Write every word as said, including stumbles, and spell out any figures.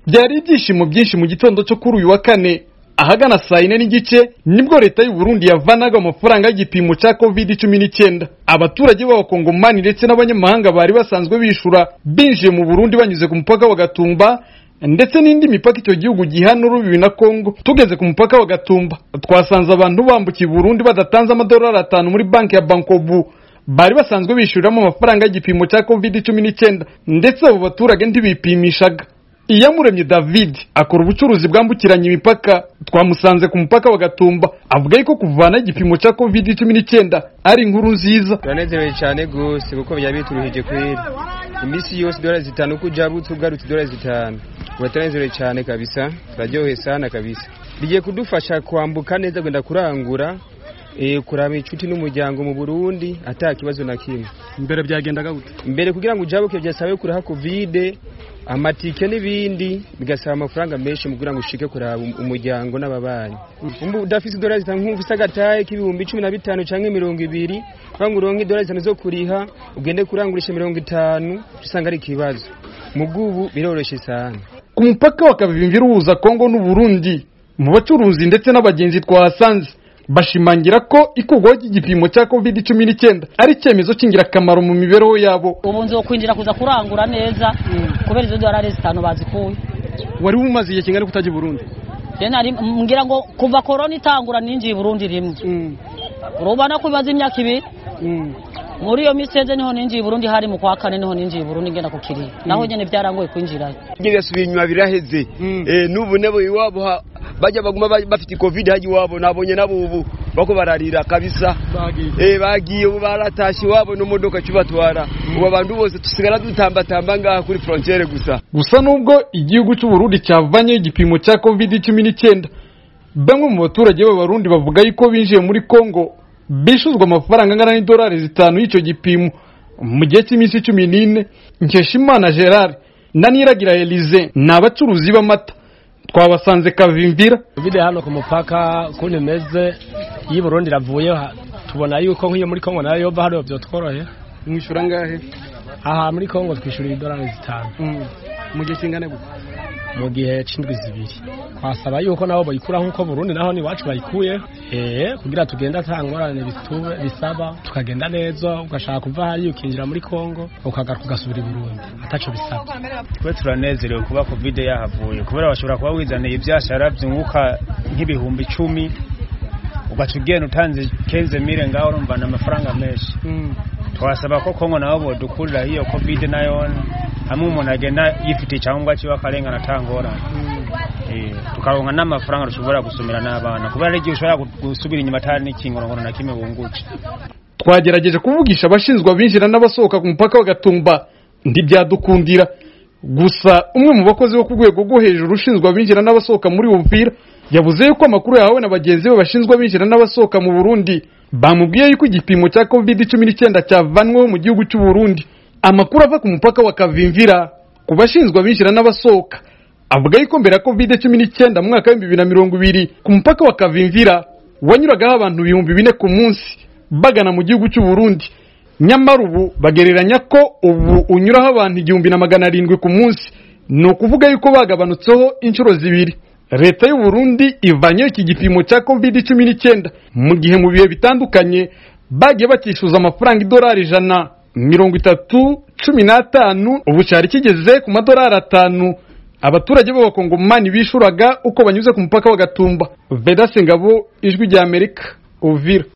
Byari ibyishimo byinshi mu gitondo cyo kuri uyu wa kane ahagana saa ine n'igice nibwo leta y'u Burundi yavanaga amafaranga y'igipimo cya covid cumi n'icyenda. Abaturage b'abakongomani ndetse n'abanyamahanga bari basanzwe bishura binjiye mu Burundi banyuze ku mupaka wa Gatumba ndetse n'indi mipaka icyo gihugu gihana urubibi na Kongo. Tugeze ku mupaka wa Gatumba twasanze abantu bambukiye Burundi badatanze amadolari atanu muri banki ya Bankobu bari basanzwe bishyuriramo amafaranga y'igipimo cya covid cumi n'icyenda, ndetse abo baturage ntibipimishaga. Iyamuremye David akora ubucuruzi bwambukiranya imipaka, twamusanze ku mupaka wa Gatumba avuga yuko kuvana igipimo cya covid cumi n'icyenda ari inkuru nziza. Turanezerewe cyane gose kuko byabituruhije kweri. Imisi yose dolari zitanu kujabutse ugarutse dolari zitanu. Turanezerewe cyane kabisa, turaryohe sana kabisa. Bigiye kudufasha kwambuka neza gwenda kurangura eh kuraba inshuti n'umuryango mu Burundi ata kibazo na kimwe. Mbere byagendaga gute? Mbere kugira ngo ujabuke byasabe kuri ha covid amatike n'ibindi bigasaba amafaranga menshi mu kugira ngo ushike kuraba umuryango n'ababanyi. Umbu udafise dolari zitankumvise agataye k'ibihumbi cumi na bitanu canke mirongo ibiri bangu uronke dolari zitanu zo kuriha ugende kurangurisha mirongo itanu usanga ari kibazo. Mugubu biroroshe sana. Ku mupaka wa Kavimvira uhuza Kongo n'u Burundi mu bacuruzi ndetse n'abagenzi twahasanze bashimangira ko ikugwaho igipimo cya covid cumi n'icyenda ari cyemezo cy'ingirakamaro mu mibereho yabo. Ubu nzo kwinjira kuza kurangura neza kubera izo dolari zitanu bazikuye. Wari umaze igihe kingana kutaje Burundi? Yena ari ngira ngo kuva corona itangura ninjiye Burundi rimwe. Urubana ko bibaza imyaka ibiri. Muri iyo miseze niho ninjiye Burundi, hari mu kwa kane niho ninjiye Burundi ngenda kukiri. Naho nyene byarangoye kwinjira. Ngiye subiye inyuma biraheze. Eh nubu nebo iwabo bajya baguma bafite covid haji wabo nabonye nabo ubu bako bararira kabisa. Eh bagiye ubu baratashi wabo no modoka cyubatwara. Ubu abantu bose tusigara dutamba tamba ngaha kuri frontiere gusa. Gusa nubwo igihugu cy'u Burundi cyavanye igipimo cya covid cumi n'icyenda, bamwe mu baturage b'Abarundi bavuga yuko binjiye muri Kongo bishuzwa amafaranga angana n'idolari zitanu y'icyo gipimo mu gihe cy'iminsi cumi n'ine. Nkeshimana Gerard na Niragira Elize n'abacuruzi b'amata twabasanze Kavimvira. Video hano ku mupaka kuntu meze yi Burundi ravuye tubona yuko nk'iyo muri Kongo nayo yoba hari byo tworohe. Mwishura ngahe? Aha muri Kongo twishura idolari zitanu mu gihe kingana gute? Mu gihe c'indwi zibiri. Kwasaba yuko nabo bayikura nkuko Burundi naho ni wacu bayikuye eh kugira tugenda tangorane bitube bisaba tukagenda neza, ugashaka kuva hari ukinjira muri Kongo ukagaruka ugasubira i Burundi ataco bisaba. Twe turanezerewe kuba covid yahavuye kubera bashobora kuba wizaniye ibyashara byunguka nk'ibihumbi icumi ugaca ugenda utanze kenze mire ngaho urumva amafaranga menshi. Twasaba ko Kongo nabo bodukurira hiyo covid nayo hamwe umuntu agenda yifite cyangwa cyo akarengana tangorane. Eh tukaronka n'amafaranga rushobora gusumira n'abana kubera ari gihe ushobora gusubira inyuma atari n'ikingorongoro na kimwe bunguce. Twagerageje kuvugisha abashinzwe abinjira n'abasohoka ku mupaka wa Gatumba ndibyadukundira. Gusa umwe mu bakozi bo ku rwego rwo hejuru ushinzwe abinjira n'abasohoka muri Uvira yavuze yuko amakuru yawe n'abagenzi be bashinzwe abinjira n'abasohoka mu Burundi bamubwiye yuko igipimo cya covid cumi n'icyenda cyavanweho mu gihugu cy'u Burundi. Amakuru ava ku mupaka wa Kavimvira ku bashinzwe abinjira n'abasohoka avuga yuko mbere ya covid cumi n'icyenda mu mwaka wa bibiri na mirongo ibiri ku mupaka wa Kavimvira wanyuragaho abantu ibihumbi bine ku munsi bagana mu gihugu cy'u Burundi. Nyamara ubu bagereranya ko ubu unyuraho abantu igihumbi na magana arindwi ku munsi, ni ukuvuga yuko bagabanutseho inshuro zibiri. Leta y'u Burundi ivanye iki gipimo cya covid cumi n'icyenda mu gihe mu bihe bitandukanye bagiye bakishuza amafaranga idolari ijana mirongo itatu cumi n'atanu ubu cyari kigeze ku madolari atanu abaturage b'abakongomani bishuraga uko banyuze ku mupaka wa Gatumba. Vedaste Ngabo, Ijwi rya Amerika, Uvira.